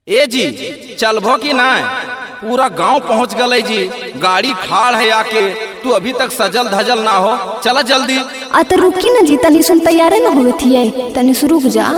ए जी चलबो कि ना? पूरा गांव पहुंच गए जी, गाड़ी खाड़ है आके, तू अभी तक सजल धजल ना हो, चला जल्दी। आ तो रुकी ना जी, तनी सुन तैयारे ना हुए थी, तनी से रुक जा।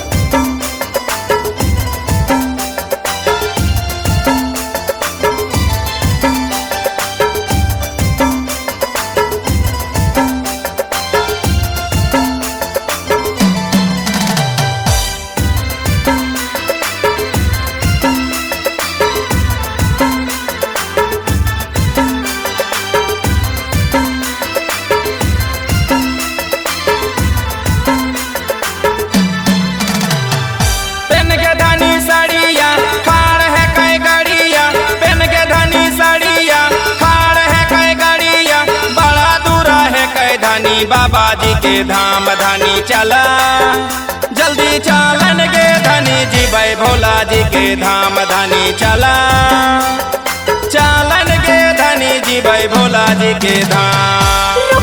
बाबा जी के धाम धनी चला, जल्दी चालन गे धनी जी, भाई भोला जी के धाम धनी चला, चालन गे धनी जी, भाई भोला जी के धाम।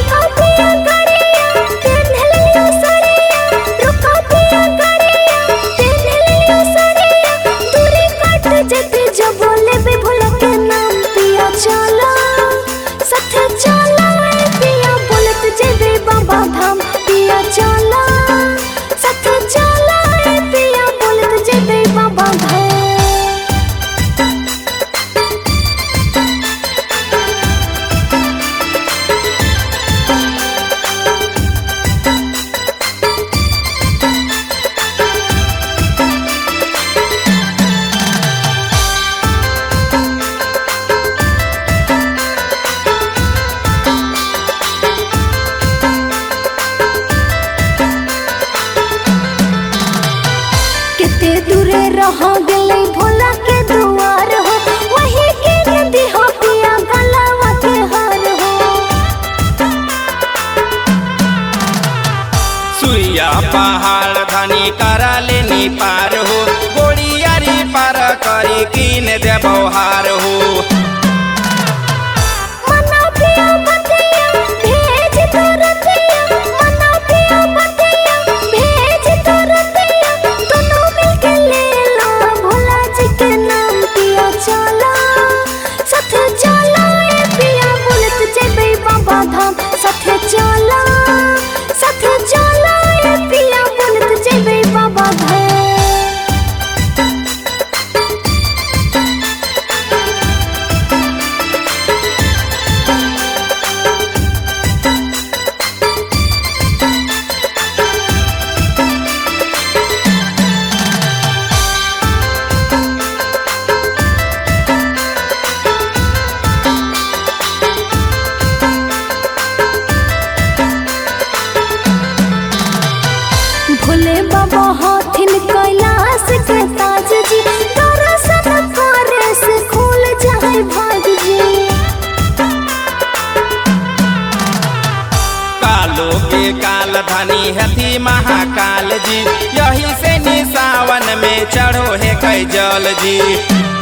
दूरे रह गले भोला के दुआर हो, वही के नदी हो पिया गलावा के हार हो। सुइया पहाड़ धनी करा लेनी पार हो, गोड़ियारी पार करी कीन दे बौहार हो। भोले बाबा हाथिन कैलाश के ताज जी, दर्शन करे से खुल जाए भाग जी। कालो के काल धनी हथी महाकाल जी, यही से सावन में चढ़ो है कै जल जी।